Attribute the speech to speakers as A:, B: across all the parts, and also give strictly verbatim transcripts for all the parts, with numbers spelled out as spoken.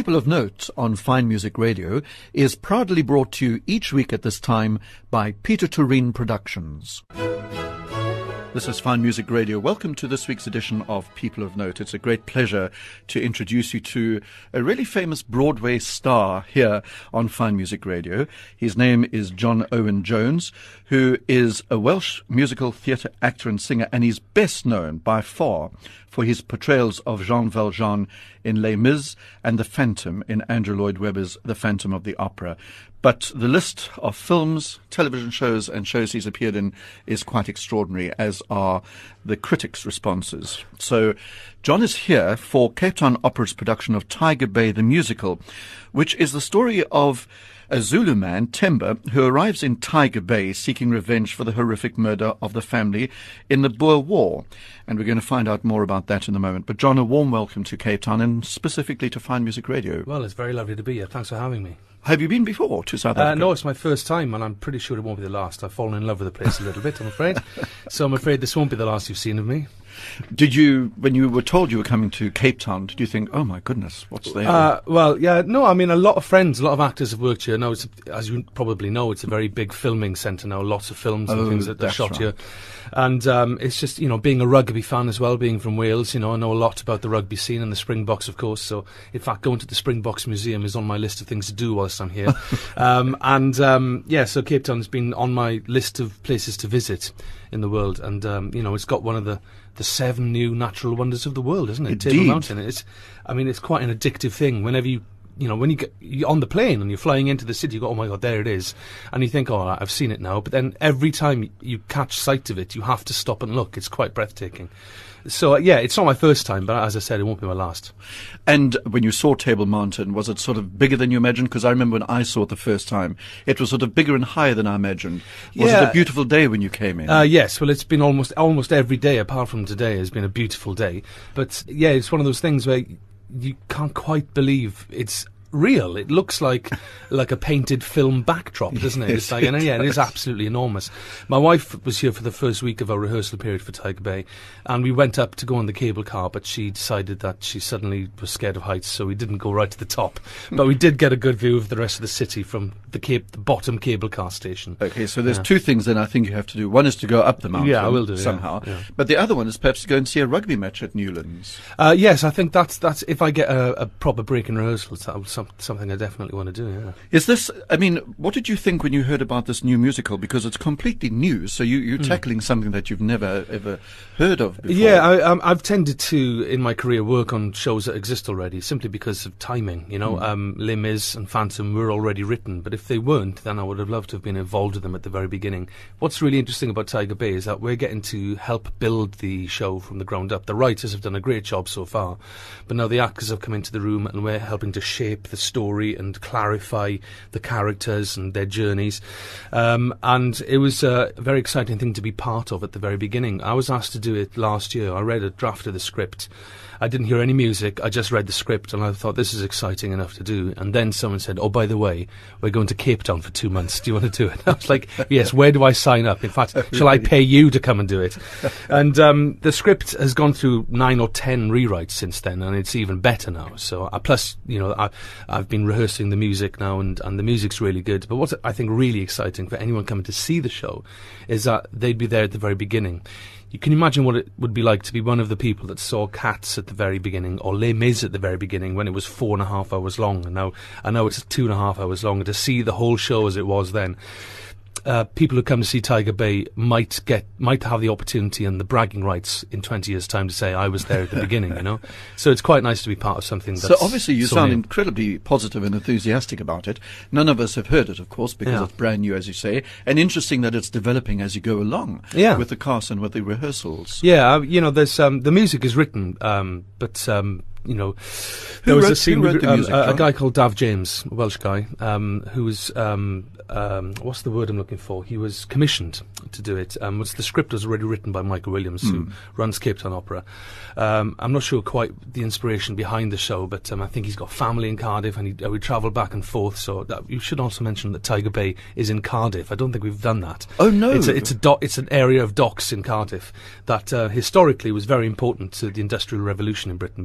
A: People of Note on Fine Music Radio is proudly brought to you each week at this time by Peter Turin Productions. This is Fine Music Radio. Welcome to this week's edition of People of Note. It's a great pleasure to introduce you to a really famous Broadway star here on Fine Music Radio. His name is John Owen Jones, who is a Welsh musical theatre actor and singer, and he's best known by far for his portrayals of Jean Valjean in Les Mis and the Phantom in Andrew Lloyd Webber's The Phantom of the Opera. But the list of films, television shows and shows he's appeared in is quite extraordinary, as are the critics' responses. So John is here for Cape Town Opera's production of Tiger Bay the Musical, which is the story of a Zulu man, Temba, who arrives in Tiger Bay seeking revenge for the horrific murder of the family in the Boer War. And we're going to find out more about that in a moment. But John, a warm welcome to Cape Town and specifically to Fine Music Radio.
B: Well, it's very lovely to be here. Thanks for having me.
A: Have you been before to South Africa?
B: Uh, no, it's my first time, and I'm pretty sure it won't be the last. I've fallen in love with the place a little bit, I'm afraid. So I'm afraid this won't be the last you've seen of me.
A: Did you, when you were told you were coming to Cape Town, did you think, oh my goodness, what's there?
B: Uh, well, yeah, no, I mean, a lot of friends, a lot of actors have worked here. Now, it's, as you probably know, it's a very big filming centre now, lots of films and
A: oh,
B: things that are shot
A: right.
B: here. And um, it's just, you know, being a rugby fan as well, being from Wales, you know, I know a lot about the rugby scene and the Springboks, of course. So, in fact, going to the Springboks Museum is on my list of things to do whilst I'm here. um, and, um, yeah, so Cape Town has been on my list of places to visit in the world. And, um, you know, it's got one of the, the seven new natural wonders of the world, isn't it?
A: Indeed.
B: Table Mountain. It's, I mean, it's quite an addictive thing. Whenever you You know, when you get you're on the plane and you're flying into the city, you go, oh my God, there it is. And you think, oh, I've seen it now. But then every time you catch sight of it, you have to stop and look. It's quite breathtaking. So, uh, yeah, it's not my first time, but as I said, it won't be my last.
A: And when you saw Table Mountain, was it sort of bigger than you imagined? Because I remember when I saw it the first time, it was sort of bigger and higher than I imagined. Was
B: yeah.
A: it a beautiful day when you came in?
B: Uh, yes, well, it's been almost almost every day, apart from today, has been a beautiful day. But, yeah, it's one of those things where you can't quite believe it's real. It looks like like a painted film backdrop, doesn't it?
A: Yes,
B: It's like,
A: it
B: and yeah, it is
A: does.
B: absolutely enormous. My wife was here for the first week of our rehearsal period for Tiger Bay, and we went up to go on the cable car, but she decided that she suddenly was scared of heights, so we didn't go right to the top. But we did get a good view of the rest of the city from the, cab- the bottom cable car station.
A: Okay, so there's
B: Yeah.
A: two things then I think you have to do. One is to go up the mountain
B: Yeah, I will do, yeah,
A: somehow.
B: yeah.
A: But the other one is perhaps to go and see a rugby match at Newlands.
B: Uh, yes, I think that's that's if I get a, a proper break in rehearsals, that's some, something I definitely want to do, yeah.
A: Is this, I mean, what did you think when you heard about this new musical? Because it's completely new, so you, you're mm. tackling something that you've never, ever heard of before.
B: Yeah, I, um, I've tended to, in my career, work on shows that exist already, simply because of timing, you know. Mm. Um, Les Mis and Phantom were already written, but if they weren't, then I would have loved to have been involved with them at the very beginning. What's really interesting about Tiger Bay is that we're getting to help build the show from the ground up. The writers have done a great job so far, but now the actors have come into the room and we're helping to shape the story and clarify the characters and their journeys. Um, and it was a very exciting thing to be part of at the very beginning. I was asked to do it last year. I read a draft of the script. I didn't hear any music. I just read the script and I thought, this is exciting enough to do. And then someone said, oh, by the way, we're going to Cape Town for two months. Do you want to do it? I was like, yes, where do I sign up? In fact, shall I pay you to come and do it? And um, the script has gone through nine or ten rewrites since then, and it's even better now. So uh, plus, you know, I, I've been rehearsing the music now, and, and the music's really good. But what's I think really exciting for anyone coming to see the show is that they'd be there at the very beginning. You can imagine what it would be like to be one of the people that saw Cats at the very beginning, or Les Mis at the very beginning, when it was four and a half hours long, and now I know it's two and a half hours long. And to see the whole show as it was then, uh, people who come to see Tiger Bay might get might have the opportunity and the bragging rights in twenty years' time to say I was there at the beginning. You know, so it's quite nice to be part of something. That's
A: so obviously you
B: so
A: sound
B: new.
A: incredibly positive and enthusiastic about it. None of us have heard it, of course, because
B: Yeah.
A: it's brand new, as you say, and interesting that it's developing as you go along.
B: Yeah.
A: With the cast and with the rehearsals.
B: Yeah, uh, you know, there's um, the music is written, um, but um, you know, there was
A: wrote-
B: a scene
A: who wrote
B: with
A: the
B: um,
A: music,
B: a, a
A: John?
B: guy called Dav James, a Welsh guy, um, who was um, um, what's the word I'm looking for? He was commissioned to do it. Um, was the script was already written by Michael Williams, who runs Cape Town Opera. Um, I'm not sure quite the inspiration behind the show, but um, I think he's got family in Cardiff, and he, uh, we travel back and forth. So that, you should also mention that Tiger Bay is in Cardiff. I don't think we've done that.
A: Oh, no.
B: It's a, it's a do- it's an area of docks in Cardiff that uh, historically was very important to the Industrial Revolution in Britain, because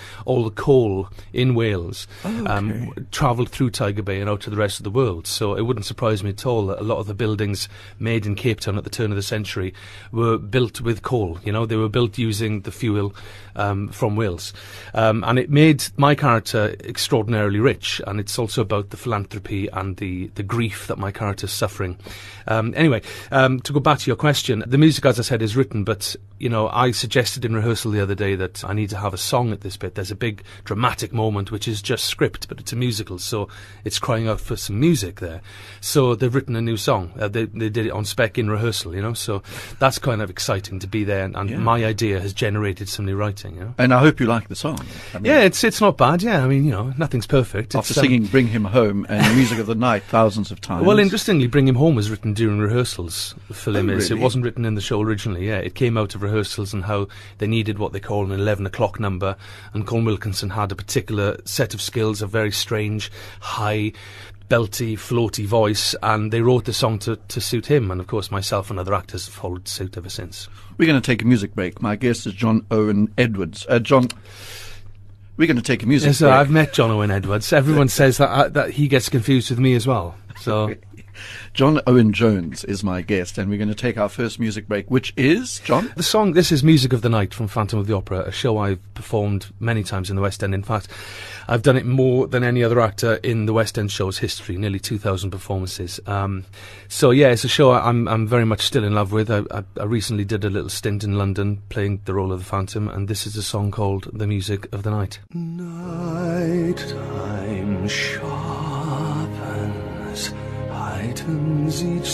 B: all the coal in Wales
A: Oh,
B: um,
A: okay.
B: w- travelled through Tiger Bay and out to the rest of the world. So it wouldn't surprise me at all that a lot of the buildings made in Cape Town at the turn of the century were built with coal. You know, they were built using the fuel um, from Wales. Um, and it made my character extraordinarily rich, and it's also about the philanthropy and the, the grief that my character's suffering. Um, anyway, um, to go back to your question, the music, as I said, is written, but, you know, I suggested in rehearsal the other day that I need to have a song at this bit. There's a big dramatic moment which is just script, but it's a musical, so it's crying out for some music there. So they've written a new song. Uh, they, they did it on spec in rehearsal, you know, so that's kind of exciting to be there, and, and
A: Yeah.
B: my idea has generated some new writing, you know.
A: And I hope you like the song. I mean,
B: Yeah, it's it's not bad, yeah. I mean, you know, nothing's perfect.
A: after
B: It's, um,
A: singing Bring Him Home and Music of the Night thousands of times.
B: Well, interestingly, Bring Him Home was written during rehearsals for Les
A: Oh,
B: Mis.
A: really?
B: It wasn't written in the show originally, yeah. It came out of rehearsals and how they needed what they call an eleven o'clock number, and Colm Wilkinson had a particular set of skills, a very strange, high, belty, floaty voice, and they wrote the song to, to suit him, and of course myself and other actors have followed suit ever since.
A: We're going to take a music break. My guest is John Owen Edwards. Uh, John, we're going to take a music
B: Yes,
A: break.
B: uh, I've met John Owen Edwards. Everyone says that uh, that he gets confused with me as well. So
A: John Owen Jones is my guest, and we're going to take our first music break, which is, John?
B: the song, this is Music of the Night from Phantom of the Opera, a show I've performed many times in the West End. In fact, I've done it more than any other actor in the West End show's history, nearly two thousand performances. Um, so yeah, it's a show I- I'm, I'm very much still in love with. I, I, I recently did a little stint in London playing the role of the Phantom, and this is a song called The Music of the Night.
C: Night time sharpens, heightens each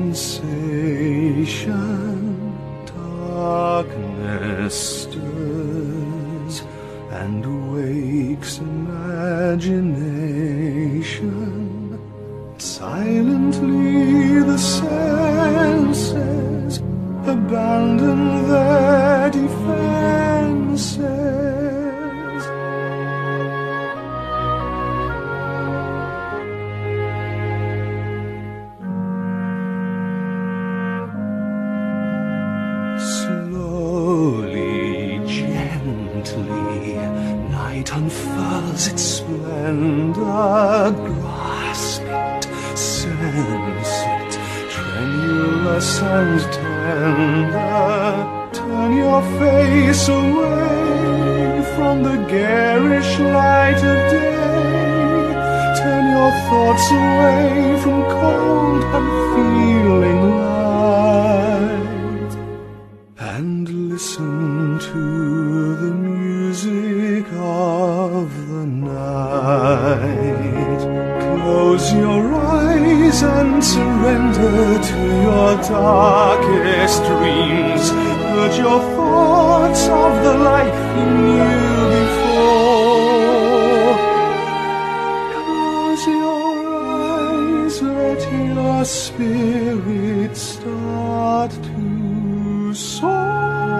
C: sensation. Darkness stirs and wakes imagination. Silently the senses abandon their defenses. Slowly, gently, night unfurls its splendor. Grasp it, sense it, tremulous and tender. Turn your face away from the garish light of day. Turn your thoughts away from cold, unfeeling light, and listen to the music of the night. Close your eyes and surrender to your darkest dreams. Purge your thoughts of the life you knew before. Close your eyes, let your spirit start to soar.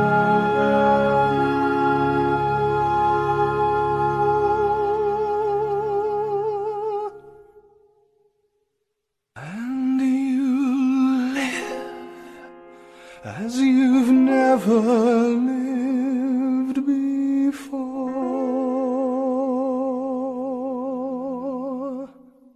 C: And you live as you've never lived before.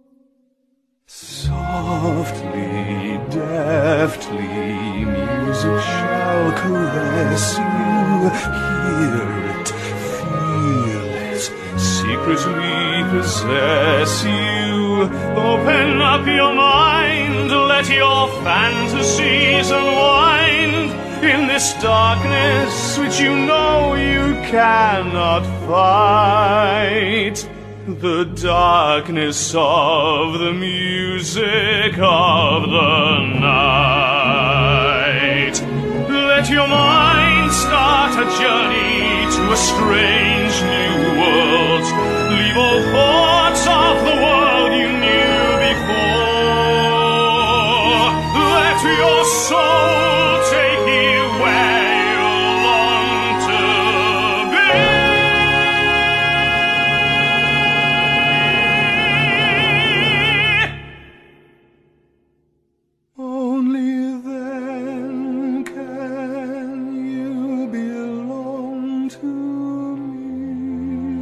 C: Softly, deftly, music shall caress you. Hear it, feel it, secretly possess you. Open up your mind, let your fantasies unwind in this darkness which you know you cannot fight. The darkness of the music of the night. Let your mind start a journey to a strange new world. Leave all thoughts of the world you knew before. Let your soul take you where you long to be. Only then can you belong to me.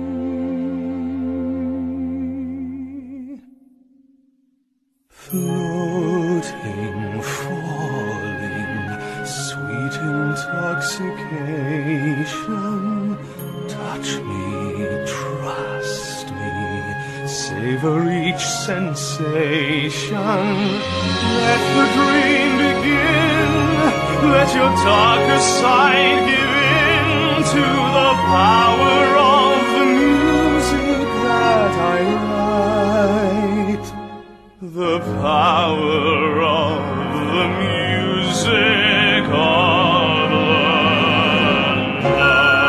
C: vacation. Touch me, trust me, savor each sensation. Let the dream begin, let your darker side give in to the power of the music that I write. The power of the music of the night.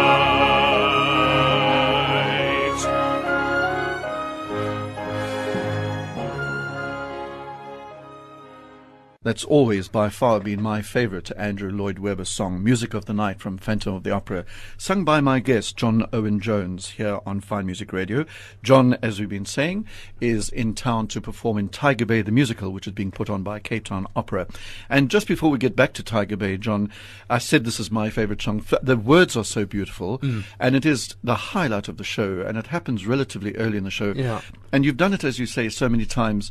A: That's always by far been my favourite Andrew Lloyd Webber song, Music of the Night from Phantom of the Opera, sung by my guest, John Owen Jones, here on Fine Music Radio. John, as we've been saying, is in town to perform in Tiger Bay, the musical, which is being put on by Cape Town Opera. And just before we get back to Tiger Bay, John, I said this is my favourite song. The words are so beautiful, mm. and it is the highlight of the show, and it happens relatively early in the show.
B: Yeah.
A: And you've done it, as you say, so many times.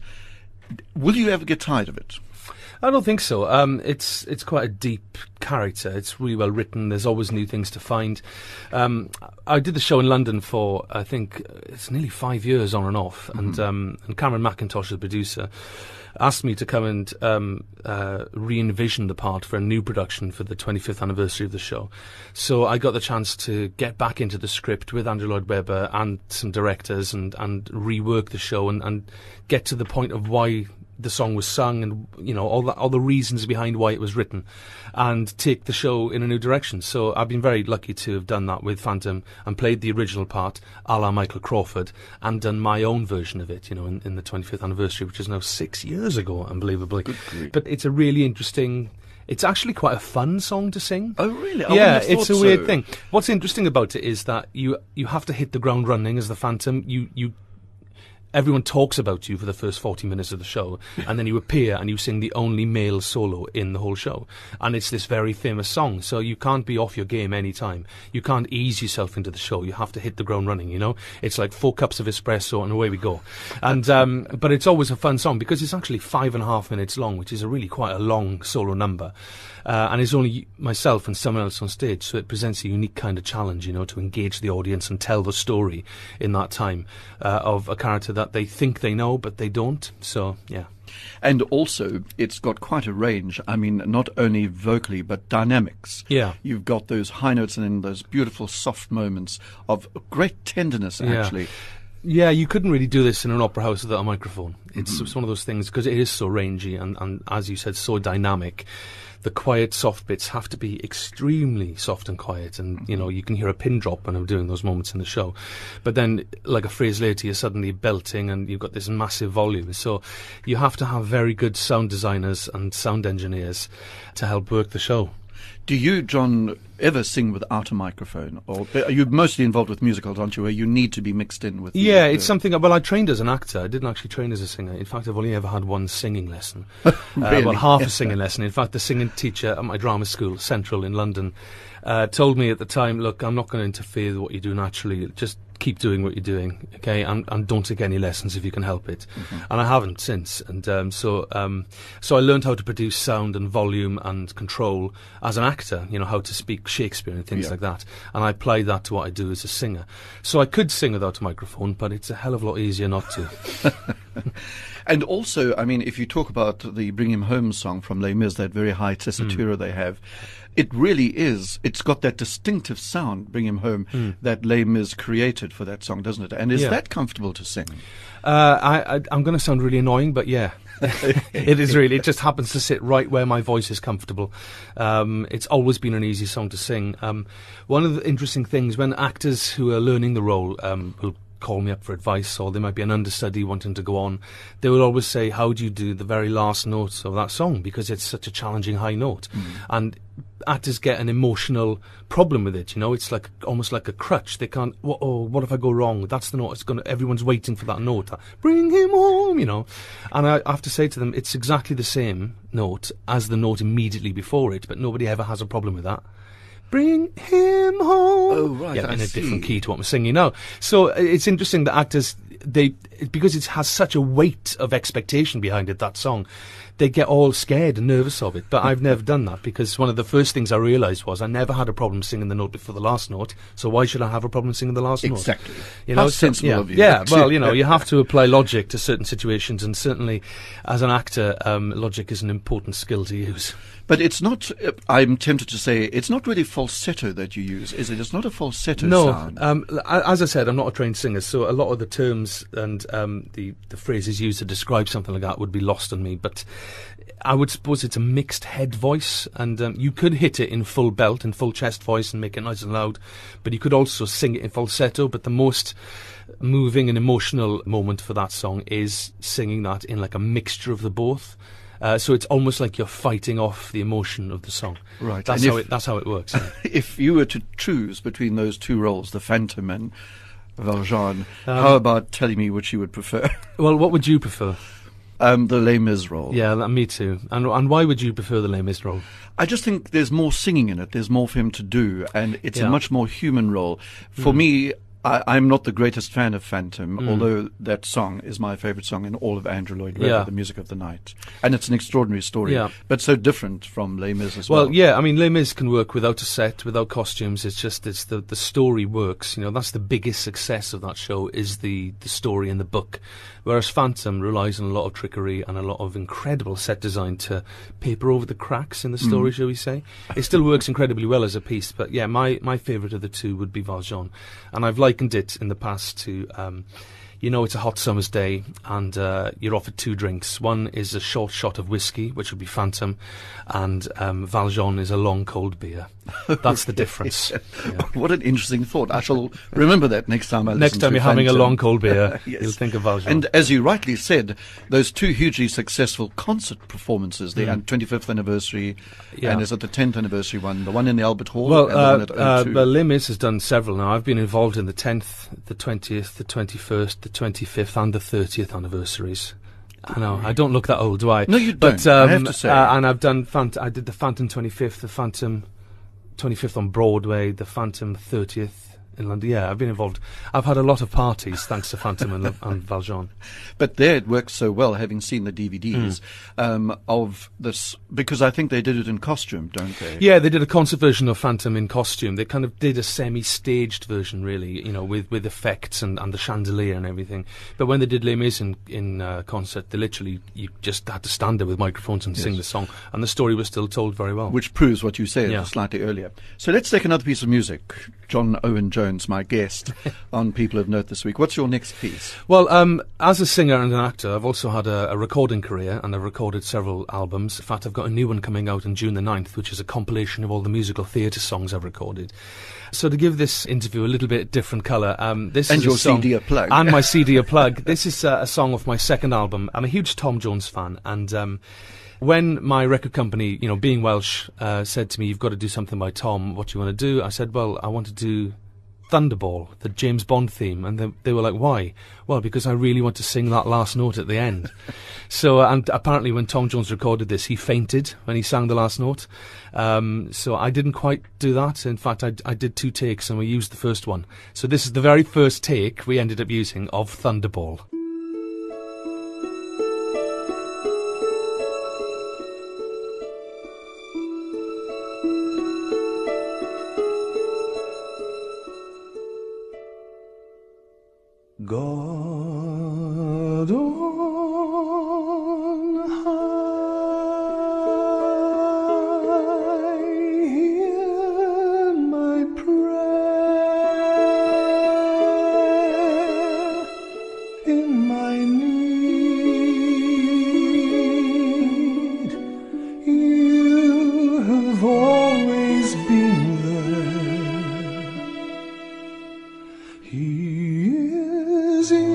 A: Will you ever get tired of it?
B: I don't think so. Um, it's it's quite a deep character. It's really well written. There's always new things to find. Um, I did the show in London for, I think, it's nearly five years on and off. Mm-hmm. And um, and Cameron McIntosh, the producer, asked me to come and um, uh, re-envision the part for a new production for the twenty-fifth anniversary of the show. So I got the chance to get back into the script with Andrew Lloyd Webber and some directors and, and rework the show and, and get to the point of why the song was sung and, you know, all the, all the reasons behind why it was written, and take the show in a new direction. So I've been very lucky to have done that with Phantom and played the original part a la Michael Crawford and done my own version of it, you know, in, in the twenty-fifth anniversary, which is now six years ago, unbelievably. But it's a really interesting... It's actually quite a fun song to sing.
A: Oh, really? I
B: yeah, it's a weird
A: so.
B: thing. What's interesting about it is that you you have to hit the ground running as the Phantom. You you... Everyone talks about you for the first forty minutes of the show, and then you appear and you sing the only male solo in the whole show. And it's this very famous song, so you can't be off your game any time. You can't ease yourself into the show. You have to hit the ground running, you know? It's like four cups of espresso and away we go. And um, but it's always a fun song because it's actually five and a half minutes long, which is a really quite a long solo number. Uh, and it's only myself and someone else on stage, so it presents a unique kind of challenge, you know, to engage the audience and tell the story in that time uh, of a character that they think they know, but they don't. So, yeah.
A: And also, it's got quite a range. I mean, not only vocally, but dynamics.
B: Yeah.
A: You've got those high notes and then those beautiful soft moments of great tenderness, actually.
B: Yeah. Yeah, you couldn't really do this in an opera house without a microphone. It's, mm-hmm. it's one of those things, because it is so rangy and, and, as you said, so dynamic. The quiet, soft bits have to be extremely soft and quiet, and, you know, you can hear a pin drop when I'm doing those moments in the show. But then, like a phrase later, you're suddenly belting and you've got this massive volume. So you have to have very good sound designers and sound engineers to help work the show.
A: Do you, John, ever sing without a microphone? Or are you mostly involved with musicals, aren't you, where you need to be mixed in with...
B: Yeah,
A: the,
B: it's something... Well, I trained as an actor. I didn't actually train as a singer. In fact, I've only ever had one singing lesson.
A: Really?
B: uh, well, half a singing lesson. In fact, the singing teacher at my drama school, Central in London, uh, told me at the time, look, I'm not going to interfere with what you do naturally. Just keep doing what you're doing, okay, and, and don't take any lessons if you can help it. Mm-hmm. And I haven't since. And um, so um, so I learned how to produce sound and volume and control as an actor, you know, how to speak Shakespeare and things
A: yeah.
B: like that. And I applied that to what I do as a singer. So I could sing without a microphone, but it's a hell of a lot easier not to.
A: And also, I mean, if you talk about the Bring Him Home song from Les Mis, that very high tessitura mm. they have, it really is, it's got that distinctive sound, Bring Him Home, mm. that Les Mis created for that song, doesn't it? And is
B: yeah.
A: that comfortable to sing?
B: Uh, I, I, I'm going to sound really annoying, but yeah. It is really, it just happens to sit right where my voice is comfortable. Um, it's always been an easy song to sing. Um, one of the interesting things, when actors who are learning the role um, will call me up for advice, or there might be an understudy wanting to go on, they will always say, how do you do the very last notes of that song, because it's such a challenging high note. Mm. And actors get an emotional problem with it, you know, it's like almost like a crutch. They can't, oh, what if I go wrong? That's the note. It's gonna, everyone's waiting for that note. Bring him home, you know. And I have to say to them, it's exactly the same note as the note immediately before it, but nobody ever has a problem with that. Bring him home.
A: Oh, right.
B: Yeah,
A: I
B: in a
A: see.
B: different key to what I'm singing now. So uh, it's interesting that actors, they, because it has such a weight of expectation behind it, that song, they get all scared and nervous of it. But I've never done that, because one of the first things I realised was I never had a problem singing the note before the last note, so why should I have a problem singing the last
A: exactly.
B: note? You
A: How
B: know,
A: sensible
B: so, yeah,
A: of you.
B: Yeah, well, you know, you have to apply logic to certain situations, and certainly as an actor, um, logic is an important skill to use.
A: But it's not, uh, I'm tempted to say, it's not really falsetto that you use, is it? It's not a falsetto
B: no,
A: sound.
B: Um, as I said, I'm not a trained singer, so a lot of the terms and um, the, the phrases used to describe something like that would be lost on me. But I would suppose it's a mixed head voice, and um, you could hit it in full belt, in full chest voice, and make it nice and loud, but you could also sing it in falsetto. But the most moving and emotional moment for that song is singing that in like a mixture of the both. Uh, so it's almost like you're fighting off the emotion of the song.
A: Right.
B: That's, how, it, that's how it works. Yeah.
A: If you were to choose between those two roles, the Phantom and Valjean,
B: Um,
A: how about telling me which you would prefer?
B: Well, what would you prefer?
A: Um, the Les Mis role.
B: Yeah, that, me too. And and why would you prefer the Les Mis role?
A: I just think there's more singing in it. There's more for him to do, and it's
B: Yeah.
A: a much more human role. For
B: Mm.
A: me, I, I'm not the greatest fan of Phantom,
B: Mm.
A: although that song is my favourite song in all of Andrew Lloyd Webber,
B: Yeah.
A: The Music of the Night. And it's an extraordinary story,
B: Yeah.
A: but so different from Les Mis as well.
B: Well, yeah, I mean, Les Mis can work without a set, without costumes. It's just it's the the story works. You know, that's the biggest success of that show, is the the story in the book. Whereas Phantom relies on a lot of trickery and a lot of incredible set design to paper over the cracks in the story,
A: Mm.
B: shall we say. It still works incredibly well as a piece, but yeah, my, my favourite of the two would be Valjean. And I've likened it in the past to, um, you know, it's a hot summer's day and uh, you're offered two drinks. One is a short shot of whiskey, which would be Phantom, and um, Valjean is a long cold beer. That's the difference. Yeah.
A: What an interesting thought. I shall remember that next time I listen
B: Next time
A: to
B: you're having a
A: Phantom.
B: long cold beer,
A: Yes.
B: you'll think of Valjean.
A: And as you rightly said, those two hugely successful concert performances, the
B: Mm.
A: twenty-fifth anniversary,
B: Yeah.
A: and is it the tenth anniversary one, the one in the Albert Hall
B: Well,
A: and the
B: uh,
A: one at
B: uh,
A: O two?
B: well, Les Mis has done several now. I've been involved in the tenth, the twentieth, the twenty-first, the twenty-fifth, and the thirtieth anniversaries. I know, I don't look that old, do I?
A: No, you
B: But,
A: don't, I
B: um,
A: have to say.
B: Uh, and I've done, Phant- I did the Phantom twenty-fifth, the Phantom twenty-fifth on Broadway, the Phantom thirtieth in London. Yeah, I've been involved. I've had a lot of parties thanks to Phantom and, and Valjean.
A: But there it works so well, having seen the D V Ds,
B: Mm.
A: um, of this, because I think they did it in costume, don't they?
B: Yeah, they did a concert version of Phantom in costume. They kind of did a semi-staged version, really, you know, with, with effects and, and the chandelier and everything. But when they did Les Mis in, in uh, concert, they literally, you just had to stand there with microphones and
A: Yes.
B: sing the song. And the story was still told very well.
A: Which proves what you said
B: Yeah.
A: slightly earlier. So let's take another piece of music. John Owen Jones, my guest on People of Note this week. What's your next piece?
B: Well, um, as a singer and an actor, I've also had a, a recording career, and I've recorded several albums. In fact, I've got a new one coming out on June the ninth, which is a compilation of all the musical theatre songs I've recorded. So to give this interview a little bit different colour, um, this
A: And
B: is
A: your
B: a song,
A: C D a plug.
B: and my C D a plug. This is uh, a song off my second album. I'm a huge Tom Jones fan, and um, when my record company, you know, being Welsh, uh, said to me, "You've got to do something by Tom. What do you want to do?" I said, "Well, I want to do Thunderball, the James Bond theme." And they, they were like, "Why?" "Well, because I really want to sing that last note at the end." So, uh, and apparently when Tom Jones recorded this, he fainted when he sang the last note. Um, so I didn't quite do that. In fact, I, I did two takes and we used the first one. So this is the very first take we ended up using of Thunderball.
C: God on high, hear my prayer in my need. You have always been there. He is in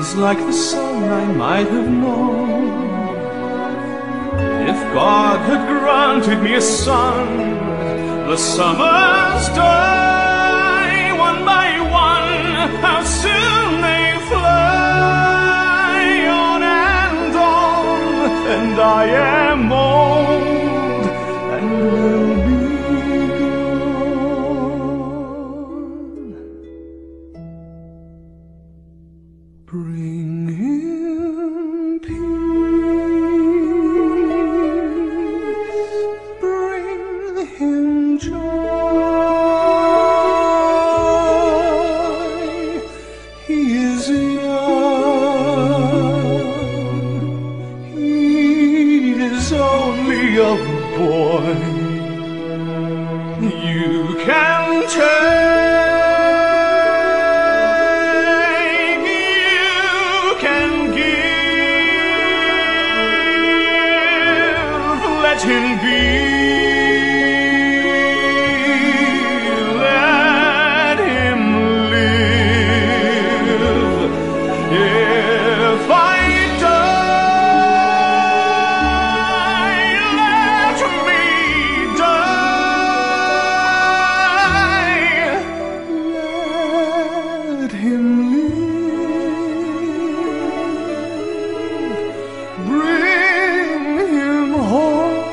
C: is like the sun I might have known. If God had granted me a son, the summers die one by one, how soon they fly on and on, and I am old and will be gone. Bring him peace, bring him joy. He is young, he is only a boy. You can take, you can give, let him be, let him live. If I die, let me die. Let him live. Bring him home.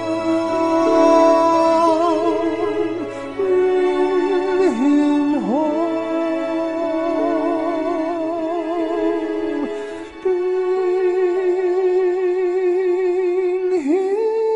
C: Bring him home. Bring him.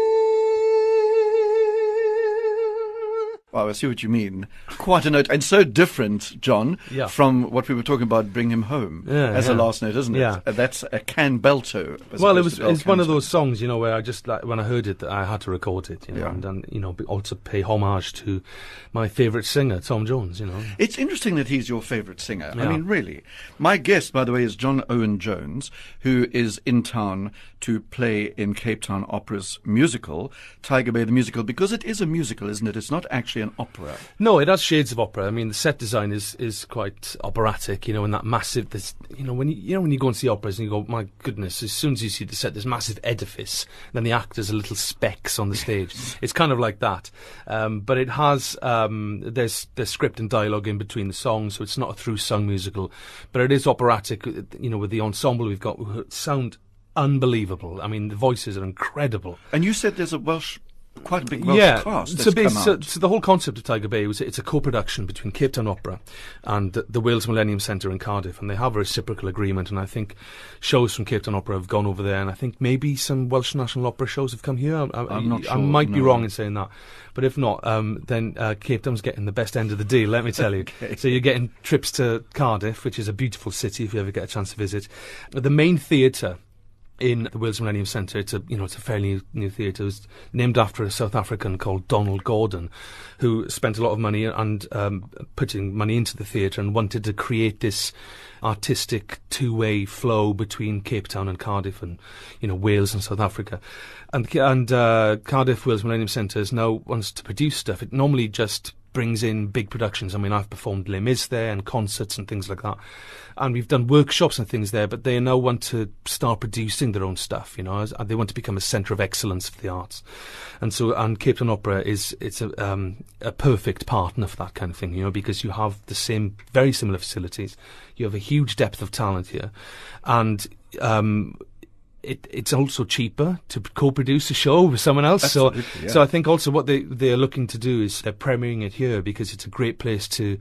A: Wow, I see what you mean. Quite a note, and so different, John,
B: Yeah.
A: from what we were talking about, Bring Him Home,
B: Yeah,
A: as a
B: yeah.
A: last note, isn't it?
B: Yeah.
A: Uh, That's a can belto. as
B: Well, it
A: opposed
B: was
A: to bel
B: it's one of
A: canto.
B: those songs, you know, where I just like when I heard it, that I had to record it, you know,
A: Yeah.
B: and, and you know, be- also pay homage to my favourite singer, Tom Jones, you know.
A: It's interesting that he's your favourite singer. I
B: Yeah.
A: mean, really. My guest, by the way, is John Owen Jones, who is in town to play in Cape Town Opera's musical, Tiger Bay the Musical, because it is a musical, isn't it? It's not actually an opera.
B: No, it has shades of opera. I mean, the set design is, is quite operatic, you know, and that massive, this, you know, when you, you know, when you go and see operas and you go, my goodness, as soon as you see the set, this massive edifice, then the actors are little specks on the stage. It's kind of like that. Um, but it has, um, there's, there's script and dialogue in between the songs, so it's not a through sung musical, but it is operatic, you know, with the ensemble we've got, who sound unbelievable. I mean, the voices are incredible.
A: And you said there's a Welsh, quite a big Welsh
B: yeah,
A: cast that's
B: so, bas-
A: come
B: so,
A: out.
B: so the whole concept of Tiger Bay was it's a co-production between Cape Town Opera and the, the Wales Millennium Centre in Cardiff, and they have a reciprocal agreement. And I think shows from Cape Town Opera have gone over there, and I think maybe some Welsh National Opera shows have come here. I, I,
A: I'm not
B: I
A: sure,
B: might be
A: no.
B: wrong in saying that, but if not, um, then uh, Cape Town's getting the best end of the deal. Let me tell you.
A: Okay.
B: So you're getting trips to Cardiff, which is a beautiful city if you ever get a chance to visit. The main theatre in the Wales Millennium Centre, it's a you know it's a fairly new, new theatre. It was named after a South African called Donald Gordon, who spent a lot of money and um, putting money into the theatre and wanted to create this artistic two-way flow between Cape Town and Cardiff, and you know Wales and South Africa, and and uh, Cardiff Wales Millennium Centre now wants to produce stuff. It normally just brings in big productions. I mean, I've performed Les Mis there and concerts and things like that. And we've done workshops and things there, but they now want to start producing their own stuff, you know, as, and they want to become a centre of excellence for the arts. And so, and Cape Town Opera is, it's a, um, a perfect partner for that kind of thing, you know, because you have the same, very similar facilities. You have a huge depth of talent here. And, um, It, it's also cheaper to co-produce a show with someone else.
A: Absolutely,
B: so,
A: yeah.
B: so I think also what they they are looking to do is they're premiering it here because it's a great place to,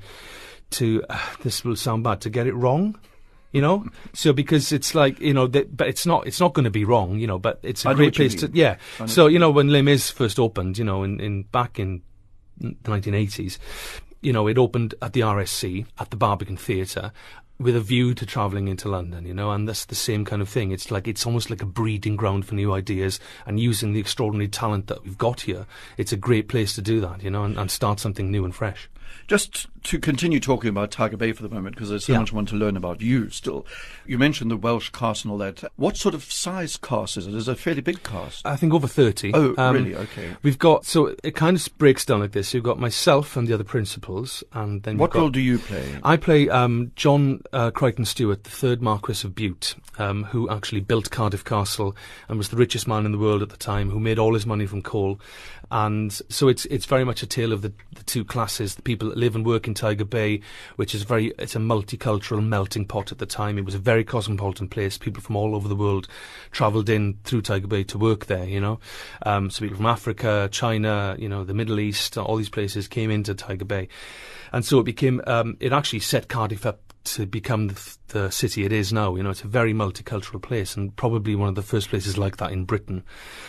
B: to uh, this will sound bad, to get it wrong, you know. So because it's like you know, they, but it's not it's not going to be wrong, you know. But it's a
A: I know
B: great
A: what you
B: place to
A: mean.
B: yeah.
A: I know
B: So
A: what
B: you know when Les Mis first opened, you know, in, in back in the nineteen eighties, you know, it opened at the R S C at the Barbican Theatre, with a view to travelling into London, you know, and that's the same kind of thing. It's like, it's almost like a breeding ground for new ideas, and using the extraordinary talent that we've got here, it's a great place to do that, you know, and, and start something new and fresh.
A: Just to continue talking about Tiger Bay for the moment, because there's so
B: Yeah.
A: much I want to learn about you still. You mentioned the Welsh cast and all that. What sort of size cast is it? Is it a fairly big cast?
B: I think over thirty.
A: Oh,
B: Um,
A: really? Okay.
B: We've got, so it kind of breaks down like this. You've got myself and the other principals, and then
A: What
B: you've got,
A: role do you play?
B: I play um, John uh, Crichton Stewart, the third Marquess of Bute, um, who actually built Cardiff Castle and was the richest man in the world at the time, who made all his money from coal. And so it's it's very much a tale of the, the two classes, the people that live and work in Tiger Bay, which is very, it's a multicultural melting pot at the time. It was a very cosmopolitan place. People from all over the world travelled in through Tiger Bay to work there, you know. Um, so people from Africa, China, you know, the Middle East, all these places came into Tiger Bay. And so it became, um, it actually set Cardiff up to become the, the city it is now. You know, it's a very multicultural place and probably one of the first places like that in Britain.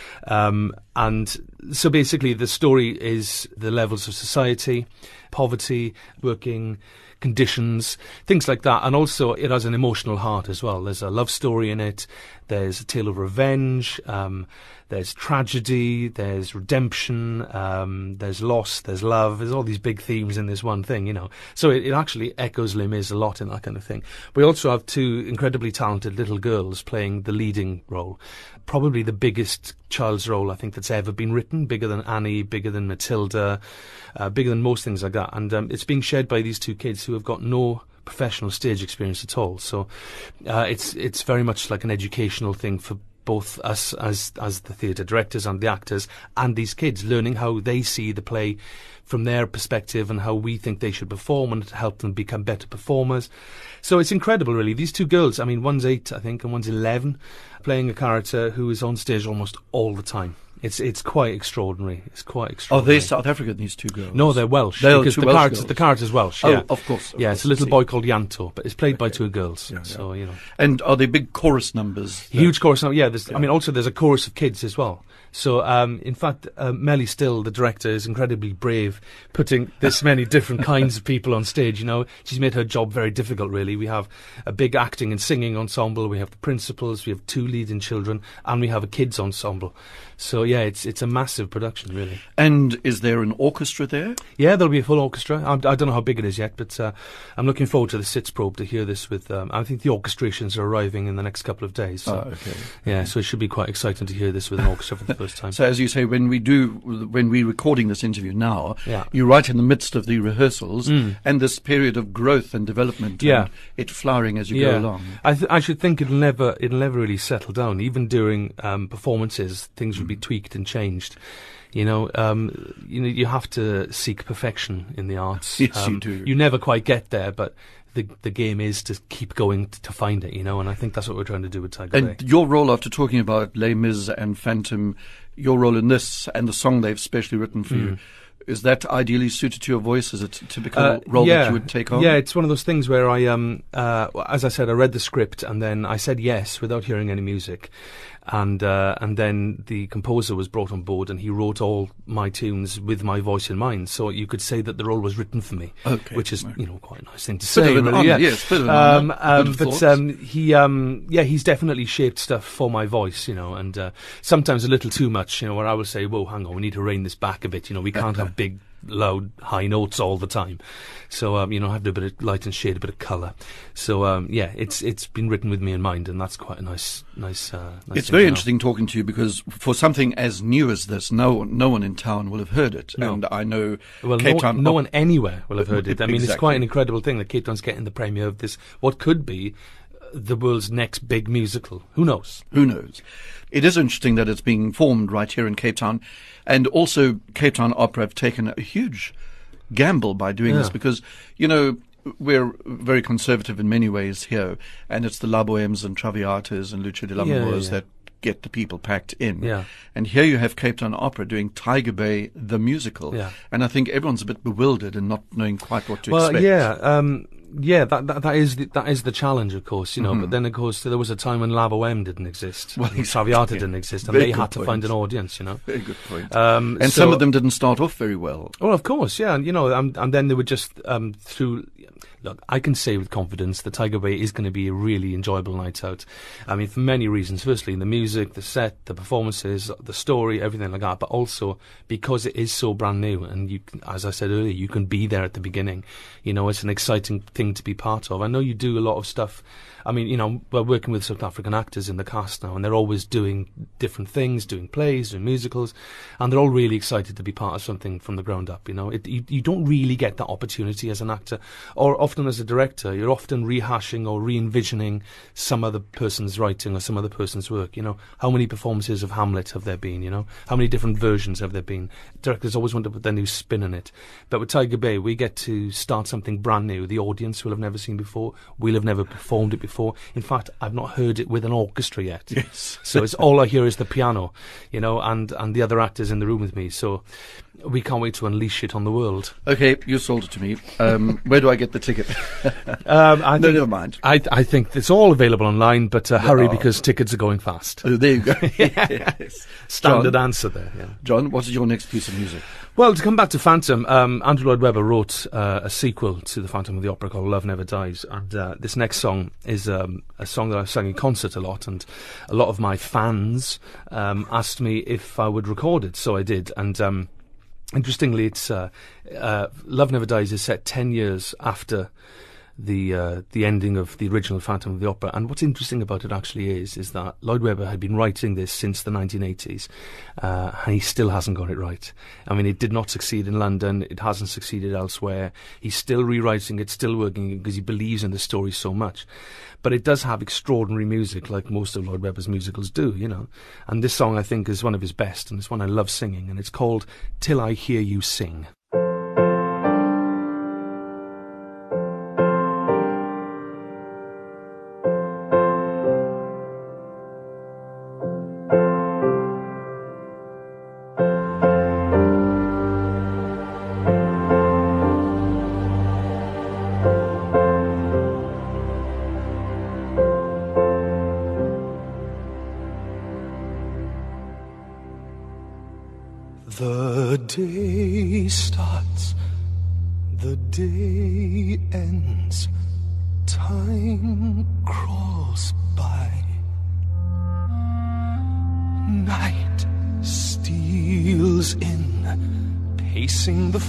B: Um, and so basically the story is the levels of society, poverty, working conditions, things like that. And also it has an emotional heart as well. There's a love story in it. There's a tale of revenge. Um, there's tragedy. There's redemption. Um, there's loss. There's love. There's all these big themes in this one thing, you know. So it, it actually echoes Les Mis a lot in that kind of thing. We also have two incredibly talented little girls playing the leading role. Probably the biggest child's role I think that's ever been written, bigger than Annie, bigger than Matilda, uh, bigger than most things like that. And um, it's being shared by these two kids who have got no professional stage experience at all. So uh, it's it's very much like an educational thing for both us as as the theatre directors and the actors and these kids, learning how they see the play from their perspective and how we think they should perform and to help them become better performers. So it's incredible, really. These two girls, I mean, one's eight, I think, and one's eleven, playing a character who is on stage almost all the time. It's it's quite extraordinary. It's quite
A: Are
B: extraordinary.
A: they South African, these two girls?
B: No, they're Welsh.
A: They're
B: because
A: two
B: the
A: Welsh
B: character,
A: girls.
B: the character's Welsh.
A: Oh,
B: yeah,
A: of course. Of
B: yeah,
A: course,
B: it's a little
A: I see.
B: boy called Yanto, but it's played by
A: Okay.
B: two girls.
A: Yeah, yeah.
B: So you know,
A: And are there big chorus numbers?
B: huge chorus. Yeah, there's,
A: Yeah.
B: I mean, also there's a chorus of kids as well. So, um, in fact, uh, Melly Still, the director, is incredibly brave, putting this many different kinds of people on stage. You know, she's made her job very difficult. Really, we have a big acting and singing ensemble. We have the principals. We have two leading children, and we have a kids ensemble. So, yeah, it's it's a massive production, really.
A: And is there an orchestra there?
B: Yeah, there'll be a full orchestra. I, I don't know how big it is yet, but uh, I'm looking forward to the Sitzprobe to hear this with. Um, I think the orchestrations are arriving in the next couple of days. So,
A: Oh, okay.
B: yeah, so it should be quite exciting to hear this with an orchestra for the first time.
A: So as you say, when we do, when we're recording this interview now,
B: Yeah.
A: you're right in the midst of the rehearsals
B: Mm.
A: and this period of growth and development
B: Yeah.
A: and it flowering as you
B: yeah.
A: go along.
B: I, th- I should think it'll never it'll never really settle down. Even during um, performances, things will be tweaked and changed. You know, um, you know, you have to seek perfection in the arts.
A: Yes, you
B: um,
A: do.
B: You never quite get there, but the the game is to keep going t- to find it. You know, and I think that's what we're trying to do with Tiger
A: And
B: Bay.
A: your role, after talking about Les Mis and Phantom, your role in this and the song they've specially written for you, is that ideally suited to your voice? Is it a typical
B: Uh,
A: role
B: yeah.
A: that you would take on?
B: Yeah, it's one of those things where I, um, uh, well, as I said, I read the script and then I said yes without hearing any music. And uh, and then the composer was brought on board and he wrote all my tunes with my voice in mind. So you could say that the role was written for me,
A: Okay.
B: which is,
A: Okay.
B: you know, quite a nice thing to
A: Bit
B: say.
A: of an
B: really,
A: honour,
B: yeah.
A: yes, bit of an
B: um,
A: honour.
B: um,
A: Good
B: but
A: thoughts.
B: um, he, um, yeah, he's definitely shaped stuff for my voice, you know, and uh, sometimes a little too much, you know, where I will say, whoa, hang on, we need to rein this back a bit, you know, we can't have big, loud, high notes all the time. So, um, you know, I have to do a bit of light and shade, a bit of colour. So, um, yeah, it's it's been written with me in mind, and that's quite a nice, nice, uh, nice
A: It's
B: thing
A: very
B: to know.
A: interesting talking to you because for something as new as this, no one, no one in town will have heard it.
B: No.
A: And I know
B: Well,
A: Cape
B: no,
A: Town.
B: no one anywhere will have heard it. I mean, it's
A: Exactly.
B: quite an incredible thing that Cape Town's getting the premiere of this, what could be uh, the world's next big musical. Who knows?
A: Who knows? It is interesting that it's being formed right here in Cape Town. And also, Cape Town Opera have taken a huge gamble by doing this
B: Yeah.
A: because, you know, we're very conservative in many ways here. And it's the La Bohemes and Traviatas and Lucia de la
B: Yeah, yeah,
A: Moors
B: yeah.
A: that get the people packed in.
B: Yeah.
A: And here you have Cape Town Opera doing Tiger Bay, the musical.
B: Yeah.
A: And I think everyone's a bit bewildered and not knowing quite what to
B: Well,
A: expect.
B: yeah, um, yeah, that, that that is the, that is the challenge, of course, you know. But then, of course, there was a time when La Boheme didn't exist,
A: Mm-hmm. Well,
B: and
A: exactly,
B: Traviata
A: yeah.
B: didn't exist, and
A: Very
B: they
A: good
B: had to
A: point.
B: find an audience, you know.
A: Very good point.
B: Um,
A: and
B: so-
A: some of them didn't start off very well.
B: Well, of course, yeah, and you know, and, and then they were just um, through look, I can say with confidence that Tiger Bay is going to be a really enjoyable night out. I mean, for many reasons. Firstly, the music, the set, the performances, the story, everything like that, but also because it is so brand new, and you, can, as I said earlier, you can be there at the beginning. You know, it's an exciting thing to be part of. I know you do a lot of stuff. I mean, you know, we're working with South African actors in the cast now, and they're always doing different things, doing plays, doing musicals, and they're all really excited to be part of something from the ground up, you know. It, you, you don't really get that opportunity as an actor, or often as a director. You're often rehashing or re-envisioning some other person's writing or some other person's work, you know. How many performances of Hamlet have there been, you know? How many different versions have there been? Directors always want to put their new spin on it. But with Tiger Bay, we get to start something brand new. The audience will have never seen before. We'll have never performed it before. In fact, I've not heard it with an orchestra yet.
A: Yes.
B: So it's all I hear is the piano, you know, and, and the other actors in the room with me. So we can't wait to unleash it on the world.
A: Okay, you sold it to me. Um, where do I get the ticket?
B: um, I
A: no,
B: think,
A: never mind.
B: I, I think it's all available online, but uh, hurry because tickets are going fast.
A: Oh, there you go. Yes.
B: Standard
A: John,
B: answer there. Yeah.
A: John, what is your next piece of music?
B: Well, to come back to Phantom, um, Andrew Lloyd Webber wrote uh, a sequel to the Phantom of the Opera called Love Never Dies, and uh, this next song is um, a song that I've sung in concert a lot, and a lot of my fans um, asked me if I would record it, so I did. And um, interestingly, it's uh, uh, Love Never Dies is set ten years after the uh, the ending of the original Phantom of the Opera. And what's interesting about it actually is is that Lloyd Webber had been writing this since the nineteen eighties, uh, and he still hasn't got it right. I mean, it did not succeed in London, it hasn't succeeded elsewhere. He's still rewriting it, still working it, because he believes in the story so much. But it does have extraordinary music, like most of Lloyd Webber's musicals do, you know. And this song, I think, is one of his best, and it's one I love singing, and it's called Till I Hear You Sing.
C: The day starts, the day ends, time crawls by. Night steals in, pacing the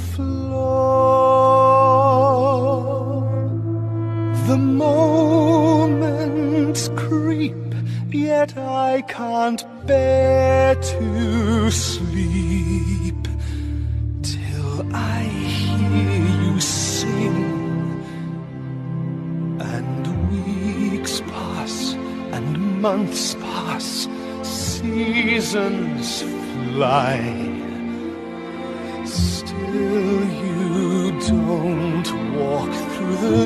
C: floor. The moments creep, yet I can't bear to sleep till I hear you sing. And weeks pass and months pass, seasons fly. Still you don't walk through the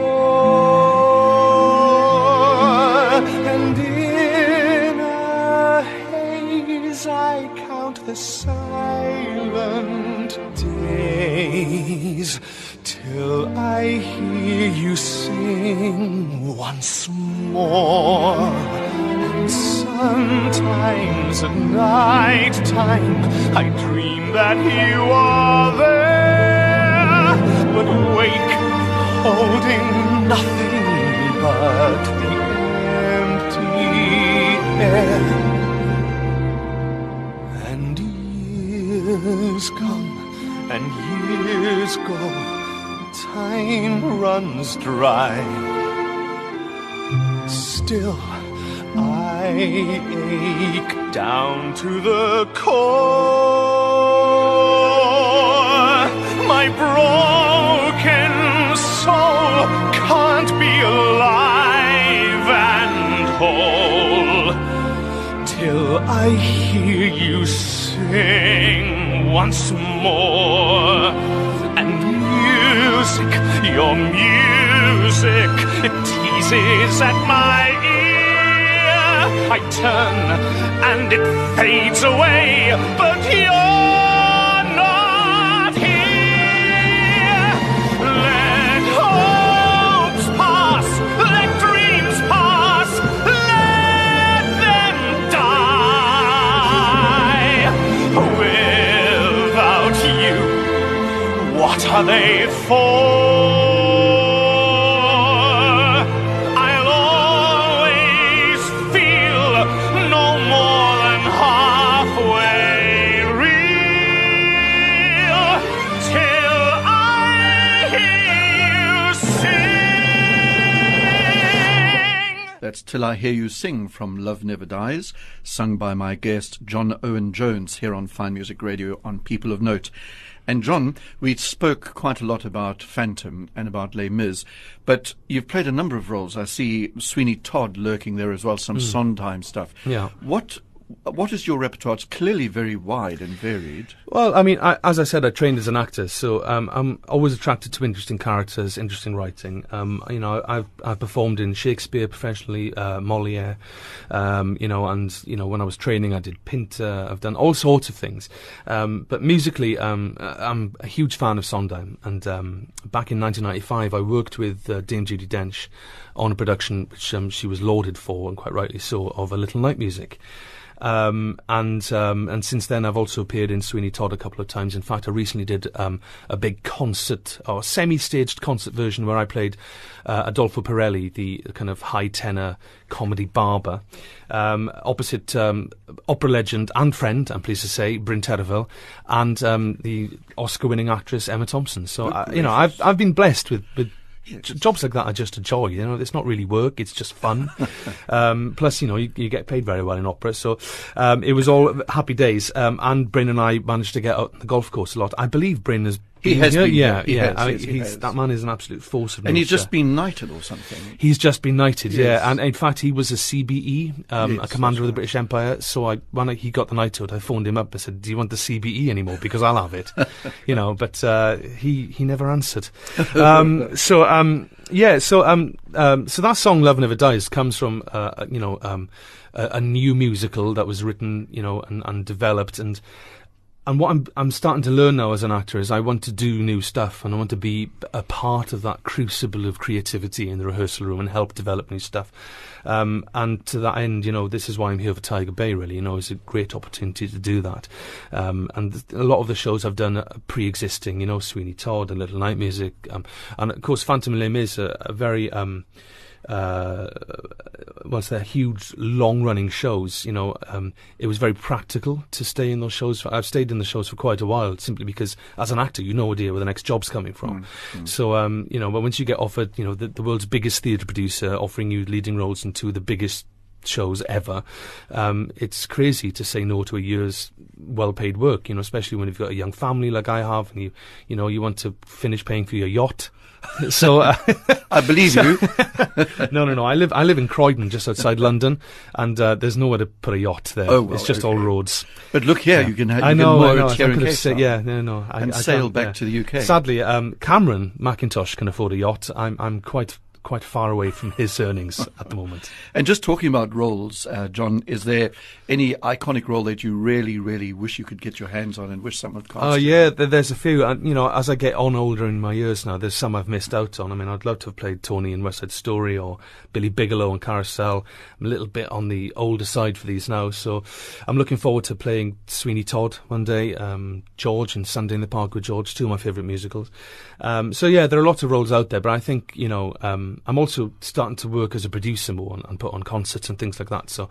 C: door, and in a haze I count the silent days till I hear you sing once more. And sometimes at night time I dream that you are there, but wake holding nothing but the empty air. And years come and years go, time runs dry. Still I ache down to the core. My broken soul can't be alive and whole till I hear you sing once more. And music, your music, it teases at my ear. I turn and it fades away, but you're not here. Let hopes pass, let dreams pass, let them die. Without you, what are they for?
A: That's Till I Hear You Sing from Love Never Dies, sung by my guest John Owen Jones here on Fine Music Radio on People of Note. And John, we spoke quite a lot about Phantom and about Les Mis, but you've played a number of roles. I see Sweeney Todd lurking there as well, some mm. Sondheim stuff.
B: Yeah.
A: What What is your repertoire? It's clearly very wide and varied.
B: Well, I mean, I, as I said, I trained as an actor, so um, I'm always attracted to interesting characters, interesting writing. Um, you know, I've I've performed in Shakespeare professionally, uh, Molière, um, you know, and you know, when I was training, I did Pinter. I've done all sorts of things, um, but musically, um, I'm a huge fan of Sondheim. And um, back in nineteen ninety-five, I worked with uh, Dame Judi Dench on a production which um, she was lauded for, and quite rightly so, of A Little Night Music. Um, and um, and since then, I've also appeared in Sweeney Todd a couple of times. In fact, I recently did um, a big concert, or semi-staged concert version, where I played uh, Adolfo Pirelli, the kind of high tenor comedy barber, um, opposite um, opera legend and friend, I'm pleased to say, Bryn Terfel, and um, the Oscar-winning actress Emma Thompson. So, uh, you know, I've I've been blessed with. with J- jobs like that I just enjoy, you know. It's not really work, it's just fun. um, plus, you know, you, you get paid very well in opera, so um, it was all happy days. Um, and Bryn and I managed to get out on the golf course a lot. I believe Bryn has
A: He has
B: here.
A: been,
B: yeah,
A: he
B: yeah.
A: has,
B: I mean,
A: yes, he
B: he's,
A: has.
B: that man is an absolute force of nature.
A: And he's just been knighted or something.
B: He's just been knighted,
A: Yes.
B: yeah. And in fact, he was a C B E, um,
A: Yes,
B: a commander of the
A: right.
B: British Empire. So I, when I, he got the knighthood, I phoned him up and said, "Do you want the C B E anymore? Because I'll have it." You know, but uh, he he never answered. Um, so um, yeah, so um, um, so that song "Love Never Dies" comes from uh, you know um, a, a new musical that was written, you know, and, and developed and. And what I'm I'm starting to learn now as an actor is I want to do new stuff, and I want to be a part of that crucible of creativity in the rehearsal room and help develop new stuff. Um, and to that end, you know, this is why I'm here for Tiger Bay, really. You know, it's a great opportunity to do that. Um, and th- a lot of the shows I've done are pre-existing, you know, Sweeney Todd and Little Night Music. Um, and, of course, Phantom and Les Mis are a very... Um, uh, once they're huge, long-running shows, you know, um, it was very practical to stay in those shows. For, I've stayed in the shows for quite a while, simply because, as an actor, you no idea where the next job's coming from. Mm, mm. So, um, you know, but once you get offered, you know, the, the world's biggest theatre producer offering you leading roles in two of the biggest shows ever, um, it's crazy to say no to a year's well-paid work, you know, especially when you've got a young family like I have, and you, you know, you want to finish paying for your yacht. So uh,
A: I believe you.
B: no, no, no. I live I live in Croydon, just outside London, and uh, there's nowhere to put a yacht there.
A: Oh, well,
B: it's just
A: okay.
B: all roads.
A: But look here,
B: Yeah.
A: you can have
B: I
A: you
B: know,
A: can
B: I
A: moor
B: know.
A: it
B: I
A: here in
B: could have
A: Cape
B: said,
A: Town
B: yeah, no, no. I,
A: and
B: I
A: sail
B: can't,
A: back
B: yeah.
A: to the U K.
B: Sadly, um, Cameron McIntosh can afford a yacht. I'm I'm quite quite far away from his earnings at the moment.
A: And just talking about roles, uh, John, is there any iconic role that you really, really wish you could get your hands on and wish someone cast?
B: Oh,
A: you?
B: yeah, th- there's a few. And, you know, as I get on older in my years now, there's some I've missed out on. I mean, I'd love to have played Tony in West Side Story or Billy Bigelow in Carousel. I'm a little bit on the older side for these now, so I'm looking forward to playing Sweeney Todd one day, um, George in Sunday in the Park with George, two of my favourite musicals. Um, so, yeah, there are lots of roles out there, but I think, you know, um, I'm also starting to work as a producer more and, and put on concerts and things like that. So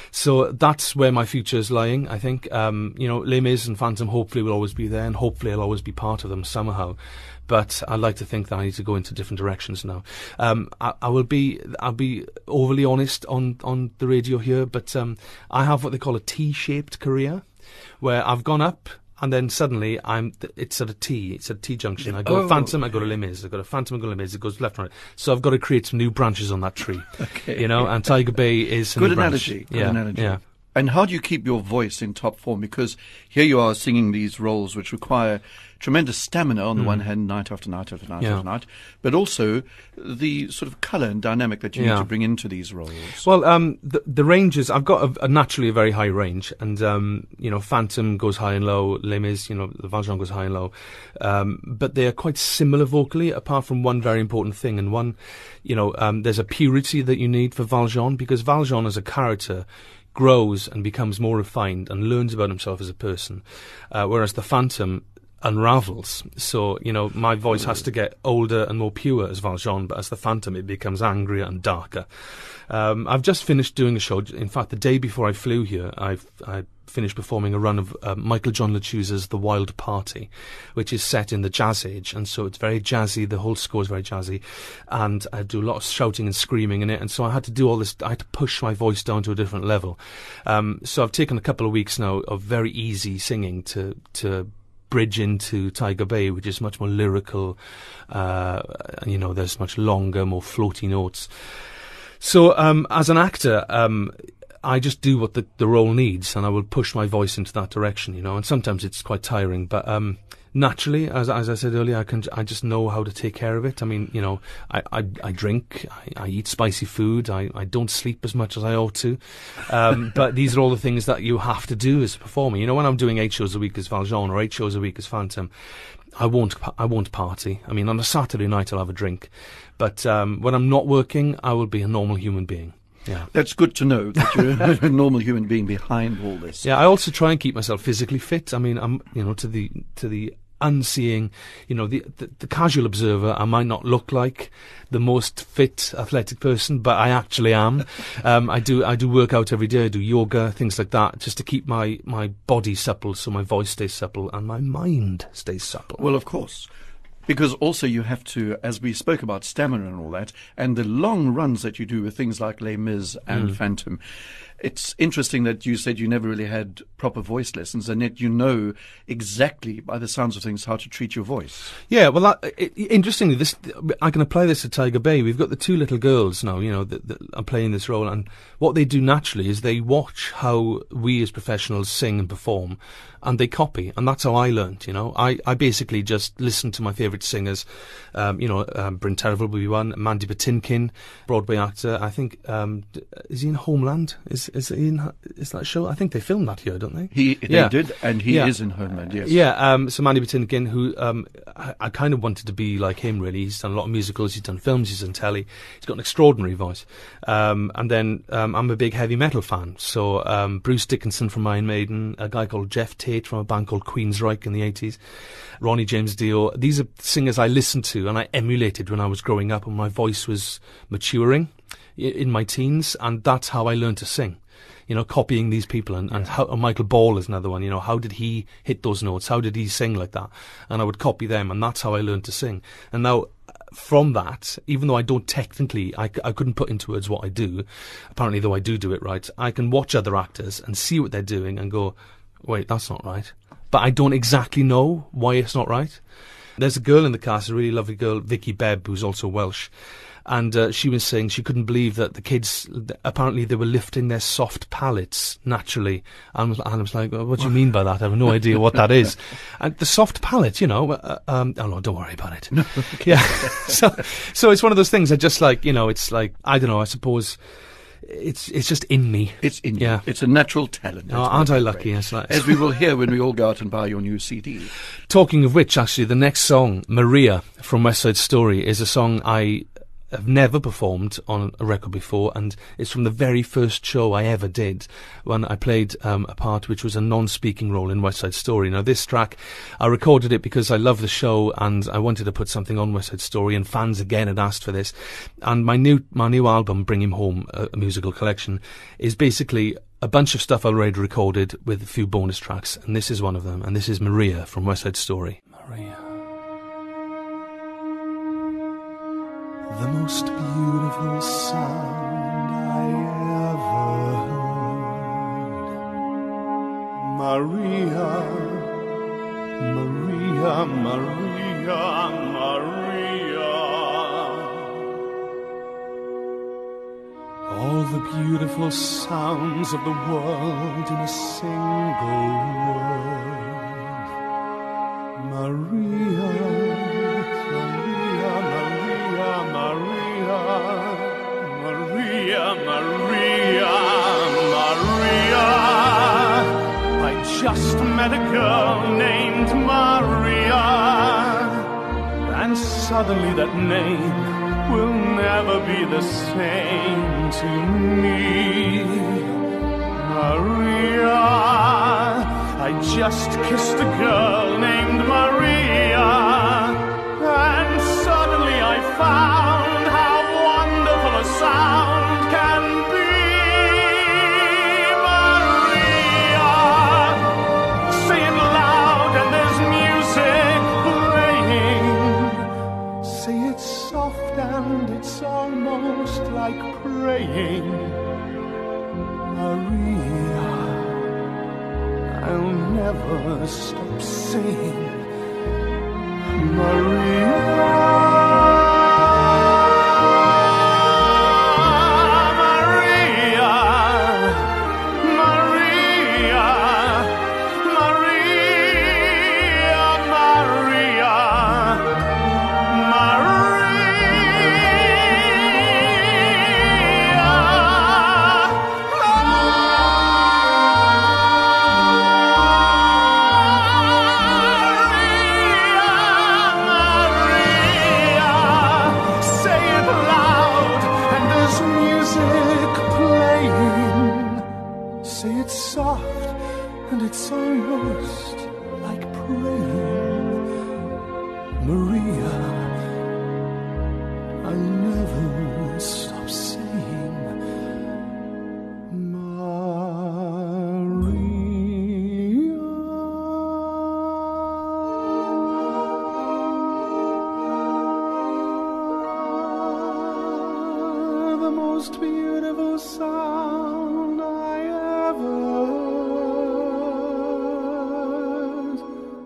B: so that's where my future is lying, I think. Um, you know, Les Mis and Phantom hopefully will always be there, and hopefully I'll always be part of them somehow. But I like to think that I need to go into different directions now. Um, I, I will be, I'll be overly honest on, on the radio here, but um, I have what they call a T-shaped career, where I've gone up, and then suddenly I'm. Th- it's at a T. It's at a T junction. I go
A: Oh.
B: to Phantom. I go to Les Mis. I go to Phantom. I go to Les Mis. It goes left and right. So I've got to create some new branches on that tree.
A: Okay.
B: You know, and Tiger Bay is a
A: Good
B: new branch.
A: analogy. Good
B: yeah,
A: analogy.
B: yeah.
A: And how do you keep your voice in top form? Because here you are singing these roles which require tremendous stamina on the one hand, night after night after night
B: Yeah.
A: after night, but also the sort of colour and dynamic that you
B: Yeah.
A: need to bring into these roles.
B: Well, um, the, the ranges, I've got a, a naturally a very high range, and, um, you know, Phantom goes high and low, Les Mis, you know, Valjean goes high and low, um, but they are quite similar vocally, apart from one very important thing, and one, you know, um, there's a purity that you need for Valjean, because Valjean as a character grows and becomes more refined and learns about himself as a person, uh, whereas the Phantom unravels. So, you know, my voice has to get older and more pure as Valjean, but as the Phantom it becomes angrier and darker. Um, I've just finished doing a show. In fact, the day before I flew here, I've, I finished performing a run of uh, Michael John LeChuse's The Wild Party, which is set in the Jazz Age, and so it's very jazzy. The whole score is very jazzy, and I do a lot of shouting and screaming in it, and so I had to do all this. I had to push my voice down to a different level. Um, so I've taken a couple of weeks now of very easy singing to to bridge into Tiger Bay, which is much more lyrical. Uh, you know, there's much longer, more floaty notes. So um, as an actor, um, I just do what the, the role needs, and I will push my voice into that direction, you know, and sometimes it's quite tiring, but um, naturally, as as I said earlier, I can I just know how to take care of it. I mean, you know, I, I, I drink, I, I eat spicy food, I, I don't sleep as much as I ought to, um, but these are all the things that you have to do as a performer. You know, when I'm doing eight shows a week as Valjean or eight shows a week as Phantom, I won't I won't party. I mean, on a Saturday night I'll have a drink, but um, when I'm not working, I will be a normal human being. Yeah.
A: That's good to know that you're a normal human being behind all this.
B: Yeah, I also try and keep myself physically fit. I mean, I'm, you know, to the to the unseeing, you know, the, the the casual observer, I might not look like the most fit athletic person, but I actually am. um, I do I do work out every day. I do yoga, things like that, just to keep my my body supple, so my voice stays supple and my mind stays supple.
A: Well, of course. Because also you have to, as we spoke about stamina and all that, and the long runs that you do with things like Les Mis and mm. Phantom, it's interesting that you said you never really had proper voice lessons, and yet you know exactly, by the sounds of things, how to treat your voice.
B: Yeah, well, that, it, interestingly, this I can apply this to Tiger Bay. We've got the two little girls now, you know, that, that are playing this role, and what they do naturally is they watch how we as professionals sing and perform, and they copy, and that's how I learnt, you know. I, I basically just listened to my favourite singers, um, you know, um, Bryn Terfel will be one, Mandy Patinkin, Broadway actor, I think, um, is he in Homeland? Is is he in, is that show? I think they filmed that here, don't they?
A: He, they
B: yeah.
A: did, and he
B: yeah.
A: is in Homeland, yes.
B: Yeah, um, so Mandy Patinkin, who um, I, I kind of wanted to be like him, really. He's done a lot of musicals, he's done films, he's done telly, he's got an extraordinary voice. Um, and then um, I'm a big heavy metal fan, so um, Bruce Dickinson from Iron Maiden, a guy called Jeff Tate from a band called Queensryche in the eighties, Ronnie James Dio. These are singers I listened to and I emulated when I was growing up and my voice was maturing in my teens, and that's how I learned to sing. You know, copying these people, and, and how, and Michael Ball is another one, you know, how did he hit those notes? How did he sing like that? And I would copy them, and that's how I learned to sing. And now, from that, even though I don't technically, I, I couldn't put into words what I do, apparently though I do do it right, I can watch other actors and see what they're doing and go, wait, that's not right. But I don't exactly know why it's not right. There's a girl in the cast, a really lovely girl, Vicky Bebb, who's also Welsh. And uh, she was saying she couldn't believe that the kids, apparently they were lifting their soft palates naturally. And I was like, well, what do you mean by that? I have no idea what that is. And the soft palate, you know, uh, um, oh no, don't worry about it.
A: No, okay.
B: Yeah. so, so it's one of those things that just like, you know, it's like, I don't know, I suppose it's it's just in me.
A: It's in
B: yeah.
A: you. It's a natural talent.
B: Oh, aren't I lucky? Yes, like,
A: as we will hear when we all go out and buy your new C D.
B: Talking of which, actually, the next song, Maria from West Side Story, is a song I have never performed on a record before, and it's from the very first show I ever did when I played um, a part which was a non-speaking role in West Side Story. Now this track, I recorded it because I love the show and I wanted to put something on West Side Story, and fans again had asked for this. And my new my new album, Bring Him Home, a, a musical collection, is basically a bunch of stuff I already recorded with a few bonus tracks, and this is one of them, and this is Maria from West Side Story. Maria.
C: The most beautiful sound I ever heard. Maria, Maria, Maria, Maria. All the beautiful sounds of the world in a single word. Maria. Maria, Maria, Maria. I just met a girl named Maria, and suddenly that name will never be the same to me. Maria, I just kissed a girl named Maria, and suddenly I found how wonderful a sound can be. Maria, never stop saying, Maria. Most beautiful sound I ever heard.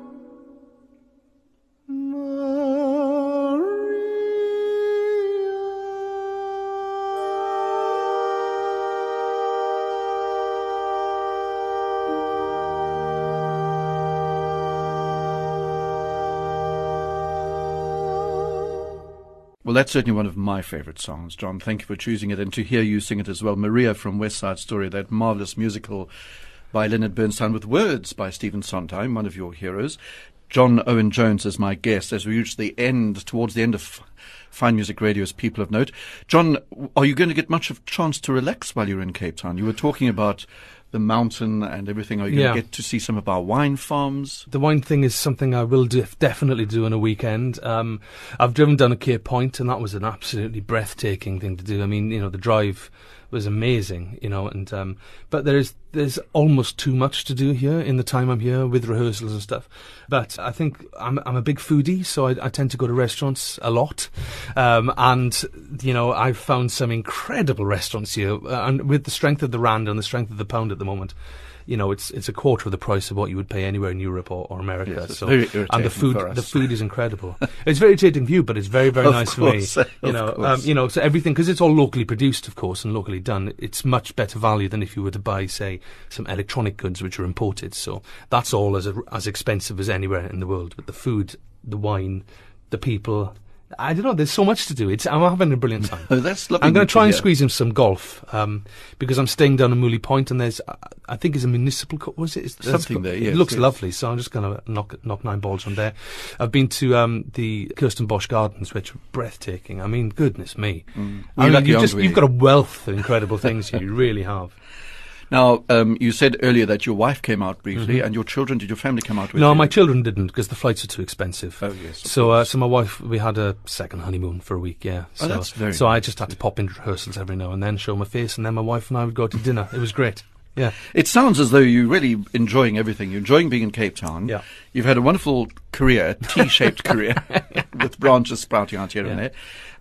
A: Well, that's certainly one of my favourite songs, John. Thank you for choosing it, and to hear you sing it as well. Maria from West Side Story, that marvellous musical by Leonard Bernstein with words by Stephen Sondheim, one of your heroes. John Owen Jones is my guest as we reach the end, towards the end of Fine Music Radio's People of Note. John, are you going to get much of a chance to relax while you're in Cape Town? You were talking about the mountain and everything. Are you going
B: Yeah.
A: to get to see some of our wine farms?
B: The wine thing is something I will do, definitely do on a weekend. Um, I've driven down to Cape Point, and that was an absolutely breathtaking thing to do. I mean, you know, the drive was amazing, you know, and um, but there's there's almost too much to do here in the time I'm here with rehearsals and stuff. But I think I'm I'm a big foodie, so I, I tend to go to restaurants a lot, um, and you know, I've found some incredible restaurants here, uh, and with the strength of the rand and the strength of the pound at the moment, you know, it's it's a quarter of the price of what you would pay anywhere in Europe or, or America.
A: Yes, it's
B: so
A: very irritating
B: and the food
A: for us.
B: the food is incredible. It's very irritating for you, but it's very very
A: Of
B: nice
A: course,
B: for me. You
A: of
B: know, um,
A: course.
B: you know, so everything, because it's all locally produced, of course, and locally done. It's much better value than if you were to buy, say, some electronic goods which are imported. So that's all as as expensive as anywhere in the world. But the food, the wine, the people. I don't know. There's so much to do. It's I'm having a brilliant time.
A: Oh, that's lovely.
B: I'm going to try and
A: hear.
B: squeeze in some golf um, because I'm staying down in Mooley Point, and there's, uh, I think, it's a municipal. Co- was it? It's,
A: Something there, yes,
B: It looks
A: yes.
B: lovely, so I'm just going to knock knock nine balls from there. I've been to um, the Kirsten Bosch Gardens, which are breathtaking. I mean, goodness me!
A: Mm.
B: I
A: We're
B: mean,
A: lucky,
B: you've,
A: aren't
B: just,
A: we?
B: you've got a wealth of incredible things here. You really have.
A: Now, um, you said earlier that your wife came out briefly, and your children, did your family come out with
B: No,
A: you?
B: my children didn't because the flights are too expensive.
A: Oh, yes, of
B: So, uh,
A: course.
B: so my wife, we had a second honeymoon for a week. Yeah.
A: Oh,
B: So,
A: that's very
B: so I
A: nice.
B: just had to pop into rehearsals every now and then, show my face, and then my wife and I would go to dinner. It was great. Yeah.
A: It sounds as though you're really enjoying everything. You're enjoying being in Cape Town.
B: Yeah.
A: You've had a wonderful career, T-shaped career, with branches sprouting out here and
B: Yeah.
A: there.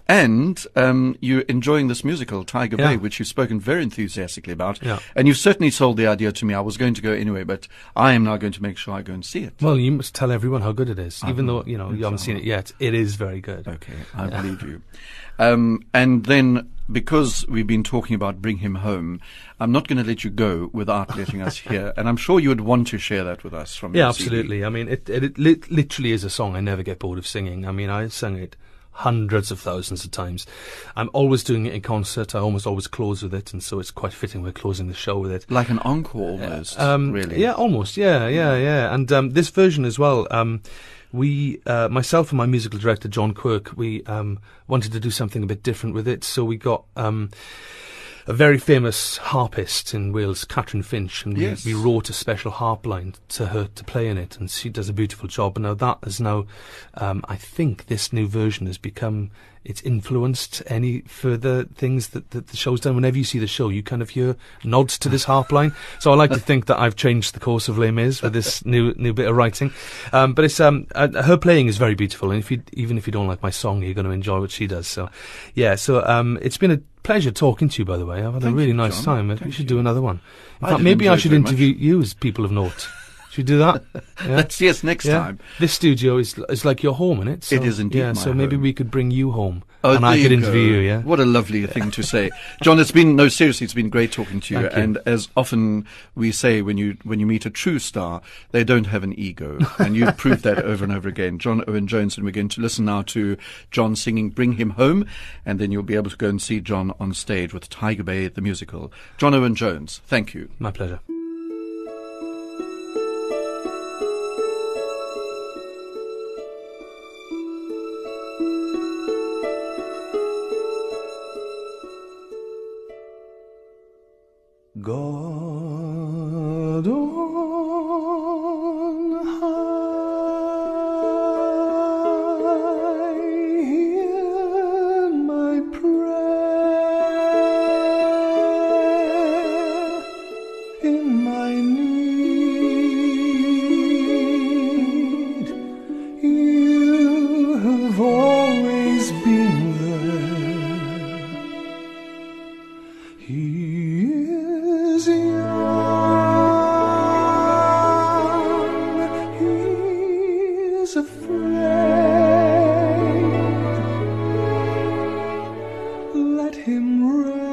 A: And um, you're enjoying this musical, Tiger
B: Yeah.
A: Bay, which you've spoken very enthusiastically about.
B: Yeah.
A: And you've certainly sold the idea to me. I was going to go anyway, but I am now going to make sure I go and see it.
B: Well, you must tell everyone how good it is,
A: I
B: even
A: will.
B: though you know you
A: It's
B: haven't
A: all
B: seen it yet. It is very good.
A: Okay, I believe you. Um, and then, because we've been talking about Bring Him Home, I'm not going to let you go without letting us hear. And I'm sure you would want to share that with us from
B: Yeah,
A: your C D.
B: absolutely. I mean, it, it, it lit- literally is a song I never get bored of singing. I mean, I sung it hundreds of thousands of times. I'm always doing it in concert. I almost always close with it, and so it's quite fitting we're closing the show with it.
A: Like an encore almost,
B: Um,
A: really.
B: Yeah, almost. Yeah, yeah, yeah. And um, this version as well. Um, we, uh, myself and my musical director John Quirk, we um, wanted to do something a bit different with it. So we got um, a very famous harpist in Wales, Catherine Finch, and
A: Yes.
B: we, we wrote a special harp line to her to play in it, and she does a beautiful job. And now that is now, um, I think this new version has become. It's influenced any further things that, that the show's done. Whenever you see the show, you kind of hear nods to this harp line. So I like to think that I've changed the course of Les Mis with this new new bit of writing. Um, but it's um, uh, her playing is very beautiful, and if you even if you don't like my song, you're going to enjoy what she does. So, yeah. So um, it's been a pleasure talking to you. By the way, I've had
A: Thank
B: a really
A: you,
B: nice
A: John.
B: time. We
A: Thank
B: should
A: you.
B: do another one. In
A: I
B: fact,
A: did
B: maybe
A: enjoy
B: I
A: it
B: should
A: very much.
B: interview you as People of Note. Should we do that? Yeah.
A: Let's, yes, next
B: Yeah.
A: time.
B: This studio is is like your home, isn't it? So,
A: It is indeed
B: Yeah,
A: my
B: so maybe
A: home.
B: we could bring you home,
A: Oh,
B: and
A: there
B: I could
A: you
B: interview
A: go.
B: you. Yeah.
A: What a lovely thing to say, John. It's been no seriously. It's been great talking to you.
B: Thank you.
A: And as often we say, when you when you meet a true star, they don't have an ego, and you've proved that over and over again. John Owen Jones, and we're going to listen now to John singing "Bring Him Home," and then you'll be able to go and see John on stage with Tiger Bay the musical. John Owen Jones, thank you.
B: My pleasure.
C: God on high, hear my prayer in my need. You have always been there. He is young, he is afraid. Let him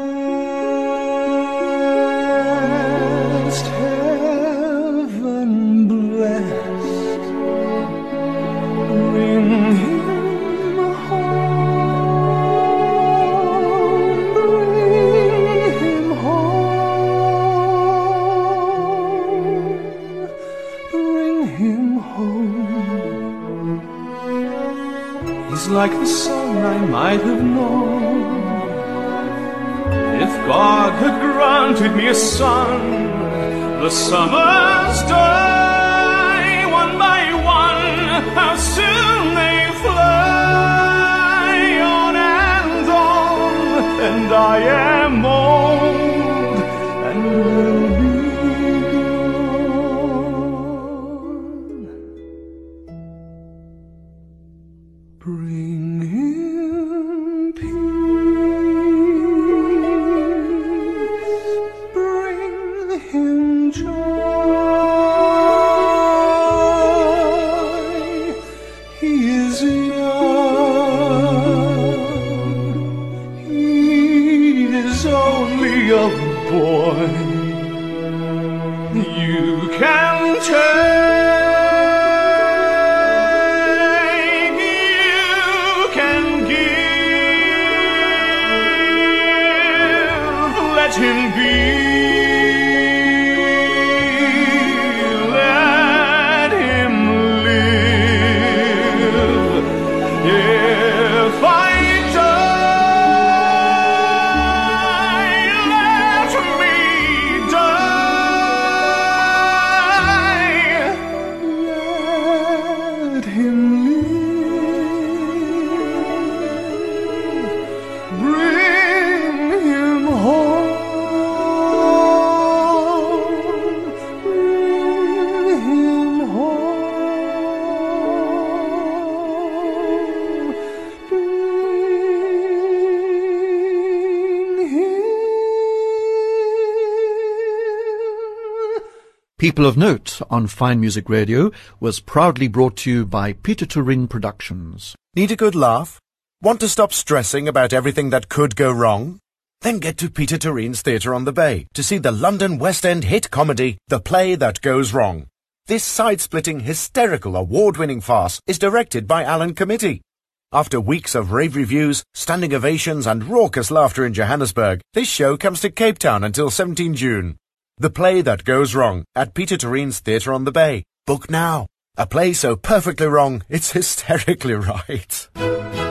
C: rest, heaven blessed. Bring him home, bring him home, bring him home. He's like the son I might have known. If God had granted me a son, the summers die one by one, how soon they fly on and on, and I am old and will be gone. Bring him peace, bring him joy. He is young, he is only a boy. You can take, you can give, let him be, let him live. If I die, let me die. Let him live. Bring him home. Bring him home. Bring him.
A: People of Note on Fine Music Radio was proudly brought to you by Peter Turin Productions.
D: Need a good laugh? Want to stop stressing about everything that could go wrong? Then get to Peter Turin's Theatre on the Bay to see the London West End hit comedy, The Play That Goes Wrong. This side-splitting, hysterical, award-winning farce is directed by Alan Committee. After weeks of rave reviews, standing ovations and raucous laughter in Johannesburg, this show comes to Cape Town until seventeenth of June. The Play That Goes Wrong at Peter Turin's Theatre on the Bay. Book now. A play so perfectly wrong, it's hysterically right.